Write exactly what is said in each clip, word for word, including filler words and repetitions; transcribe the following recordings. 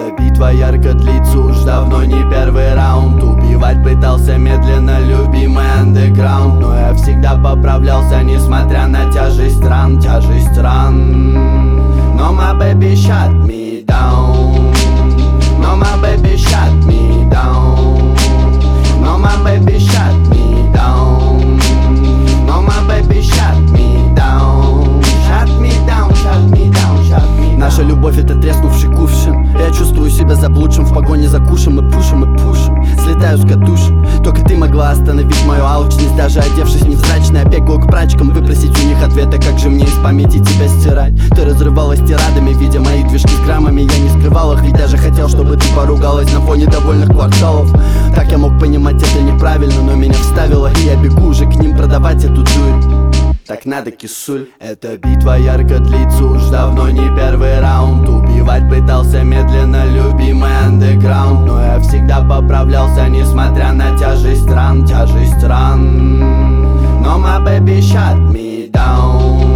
Эта битва ярко длится уж давно, не первый раунд. Убивать пытался медленно любимый андеграунд, но я всегда поправлялся, несмотря на тяжесть стран, тяжесть ран. Но my baby shut me down. No, my baby shut me down. No, my baby shut me down. No, my baby shut me down. Shut me down, shut me down, shut me down. Наша любовь — это треснувший кувшин. Я чувствую себя заблудшим в погоне за кушем. Мы пушим и пушим, слетаю с катушек. Только ты могла остановить мою алчность, даже одевшись невзрачно. Я бегал к прачкам, выпросить у них ответа, как же мне из памяти тебя стирать. Ты разрывалась тирадами, видя мои движки с граммами. Я не скрывал их, ведь даже хотел, чтобы ты поругалась на фоне довольных кварталов. Так я мог понимать это неправильно, но меня вставило, и я бегу уже к ним продавать эту дурь. Так надо, кисуль. Эта битва ярко длится уж давно, не первый раунд. Убивать пытался медленно любимый андеграунд, но я всегда поправлялся, несмотря на тяжесть ран, тяжесть ран. Но my baby shut me down.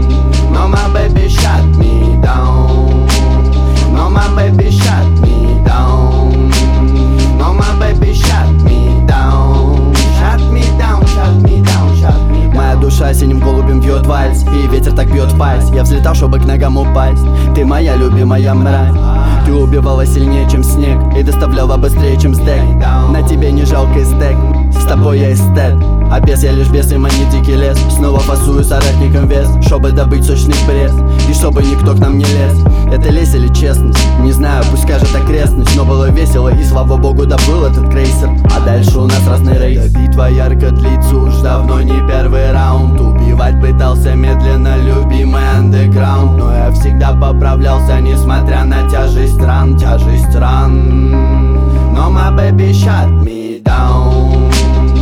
No, my baby shut me down. No, my baby shut me down. No, my baby shut me down. Shut me down, shut me down, shut me down. Моя душа синим голубем бьет вальс, и ветер так бьет в пальц. Я взлетал, чтобы к ногам упасть. Ты моя любимая мразь. Ты убивала сильнее, чем снег, и доставляла быстрее, чем стек. На тебе не жалкий стек, с тобой я эстет. А бес я лишь бес, и мани дикий лес. Снова фасую соратником вес, чтобы добыть сочный пресс, и чтобы никто к нам не лез. Это лезь или честность? Не знаю, пусть скажет окрестность. Но было весело, и слава богу, добыл этот крейсер. А дальше у нас разный рейс. Эта битва ярко длится уж давно, не первый раунд. Убивать пытался медленно любимый андеграунд, но я всегда поправлялся, несмотря на тяжесть стран, тяжесть ран. Но my baby shut me down.